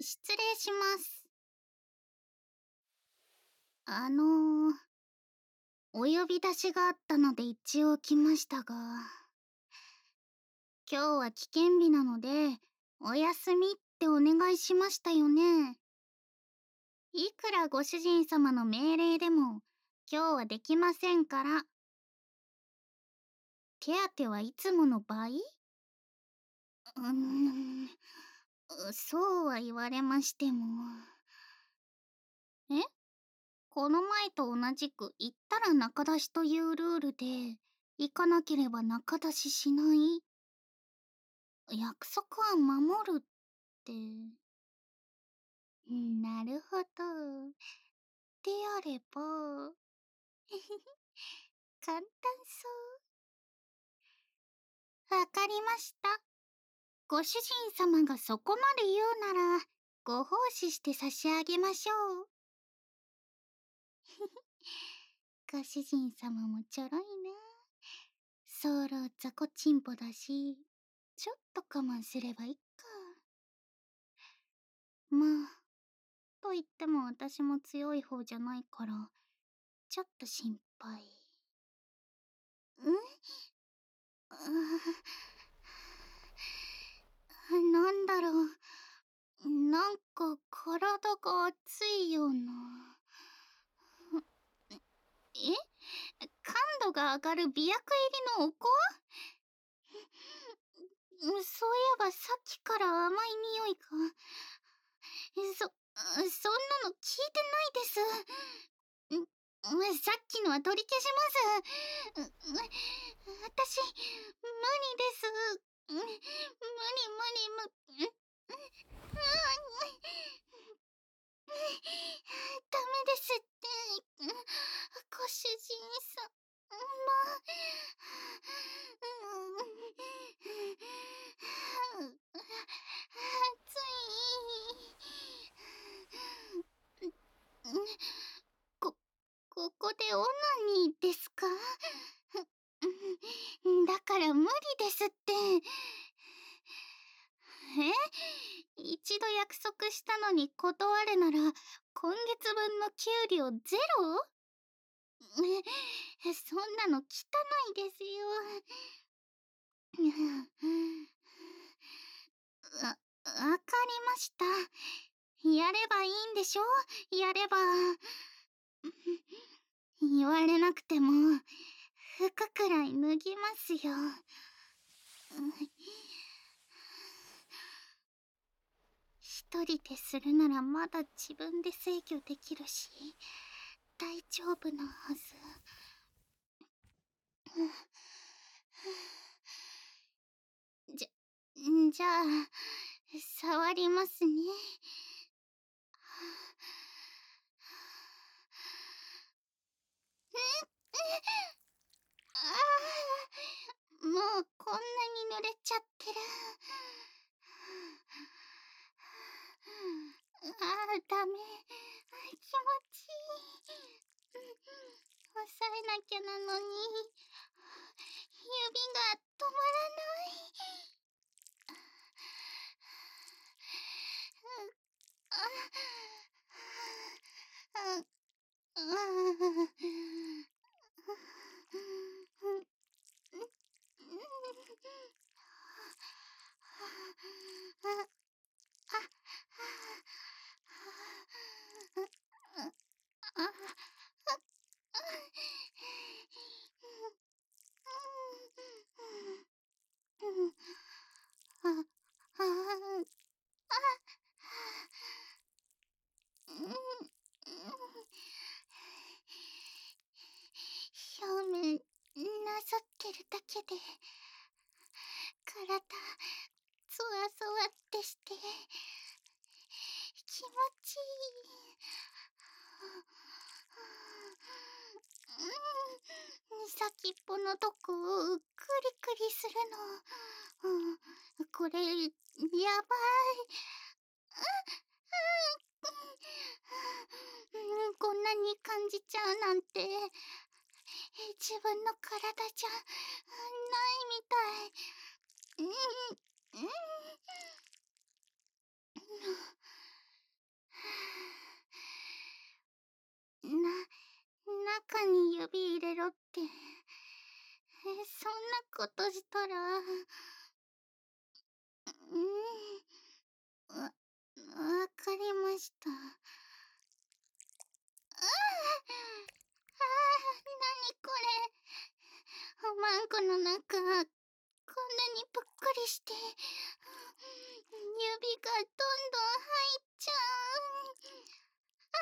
失礼します。あのお呼び出しがあったので一応来ましたが、今日は危険日なので、お休みってお願いしましたよね。いくらご主人様の命令でも、今日はできませんから。手当はいつもの倍？そうは言われましても。え、この前と同じく行ったら中出しというルールで、行かなければ中出ししない。約束は守るって。なるほど。であれば、簡単そう。わかりました。ご主人様がそこまで言うなら、ご奉仕して差し上げましょう。ご主人様もちょろいな。そろ雑魚チンポだし、ちょっと我慢すればいいか。まあ、と言っても私も強い方じゃないから、ちょっと心配。なんだろう。なんか体が熱いような。感度が上がる美薬入りのお香？そういえばさっきから甘い匂いが。そんなの聞いてないです。さっきのは取り消します。私、無理です。無理無理無、ダメですって。ご主人さま。つい。こ、ここでオナニーですか？だから無理ですって。一度約束したのに断るなら、今月分の給料ゼロ？そんなの汚いですよ。わかりました。やればいいんでしょ？やれば。言われなくても、服くらい脱ぎますよ。一人でするならまだ自分で制御できるし、大丈夫なはず。じゃあ、触りますね。もうこんなに濡れちゃってる。ダメ。気持ちいい。抑えなきゃなのに、指が止まらない。表面なぞってるだけで体そわそわってして気持ちいい。先っぽのとこをクリクリするの。これやばい。こんなに感じちゃうなんて自分の体じゃないみたい。 ことしたら、わかりました。なにこれ。おまんこの中、こんなにぷっくりして、指がどんどん入っちゃう。あ、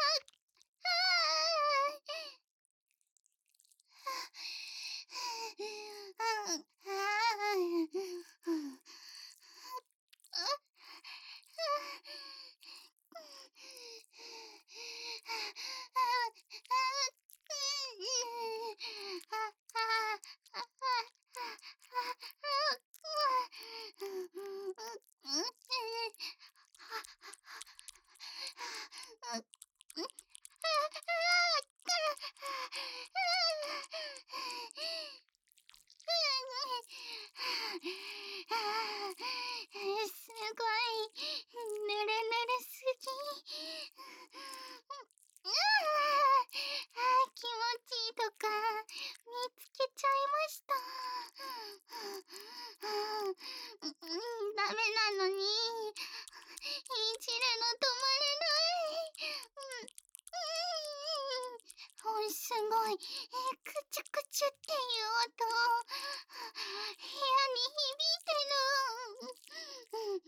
すごい、ぬるぬるすぎ。気持ちいいとか見つけちゃいました。ダメなのに、いじるの止まれない。すごい、くちゅくちゅっていう音、部屋に響いてる。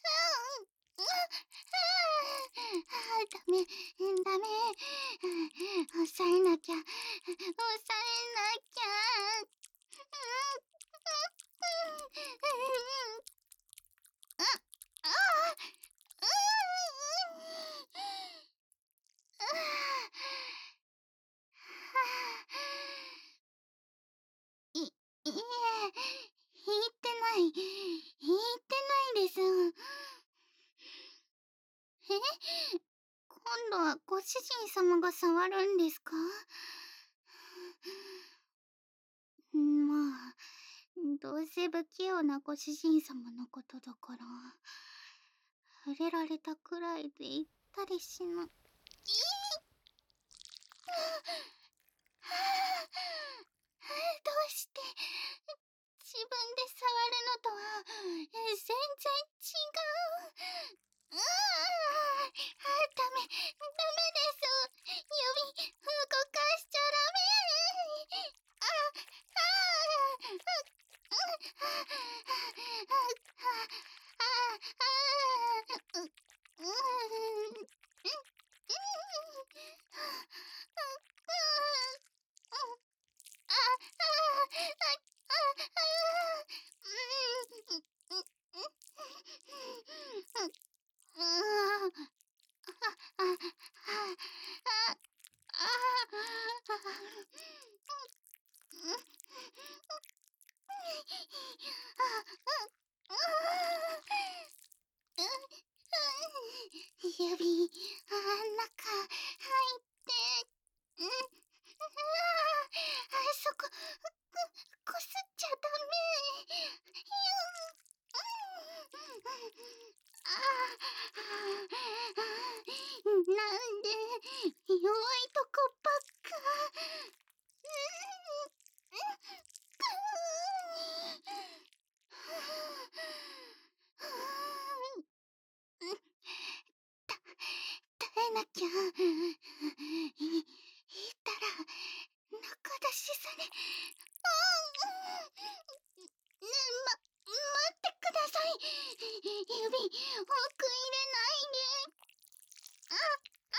ダメ、ダメ。抑えなきゃ、抑えなきゃ。い、いえ、言ってない。言ってないです。今度はご主人様が触るんですか？まあ、どうせ不器用なご主人様のことだから、触れられたくらいで言ったりしな。どうして自分で触るのとは全然違う。ダメ、ダメです。指動かしちゃダメ。あ、指、中入って、そこ、こすっちゃダメ。なんで、弱いとこばっか。耐えなきゃ。言ったら、中出しされ。待ってください。指、奥入れないで。あ、あ、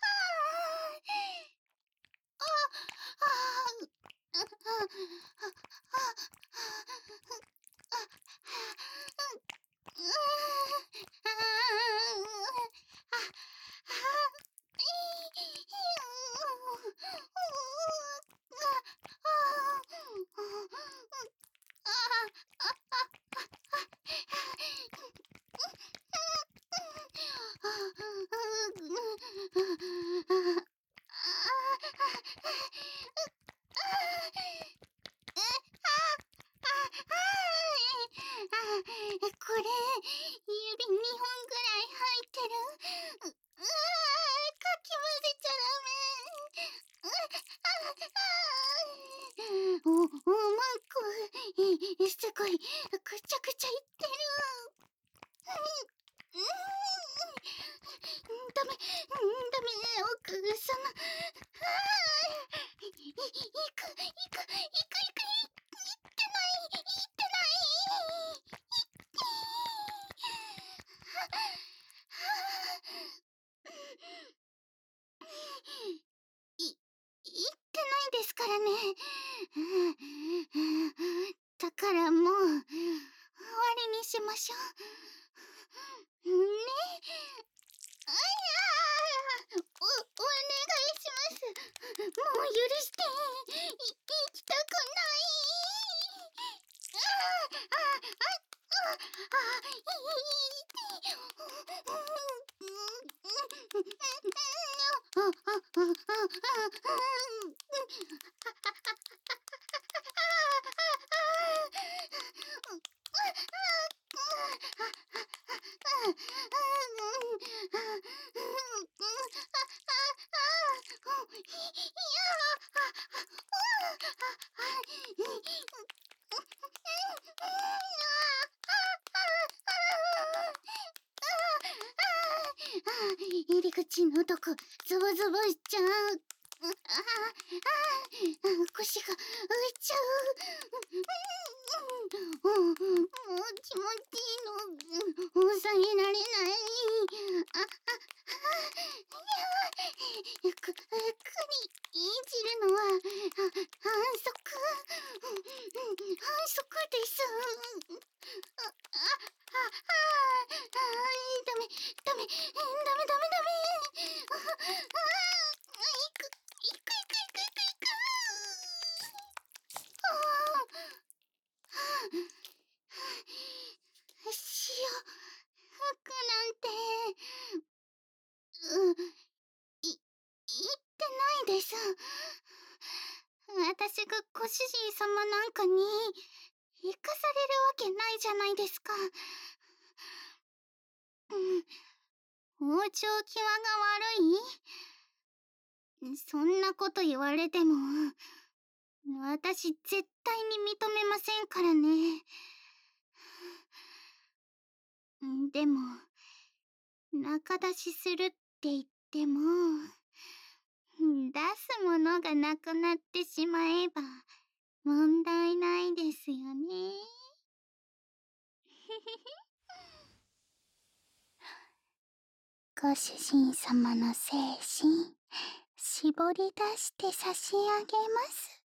あ、あ、あ、これ、指2本ぐらい入ってる。かき混ぜちゃダメ。おまんこ、 ダメ、奥、その、いく、いく、いく、いく、いってない、いってない。い、言ってないですからね。だからもう、終わりにしましょう。ね。あやー、お願いします。もう許して。行きたくない。入り口のとこズボズボしちゃう。腰が浮いちゃう。もう気持ちいいの。抑えられない。ゆっくりいじるのは反則。反則です。ダメ、ダメ、ダメ、ダメ、ダメ。いく、いく、いく、いく、いく、いく。潮吹くなんて、言ってないです。私がご主人様なんかに生かされるわけないじゃないですか。往生際が悪い？そんなこと言われても、私絶対に認めませんからね。でも、仲出しするって言っても、出すものがなくなってしまえば問題ないですよね。ご主人様の精神、絞り出して差し上げます。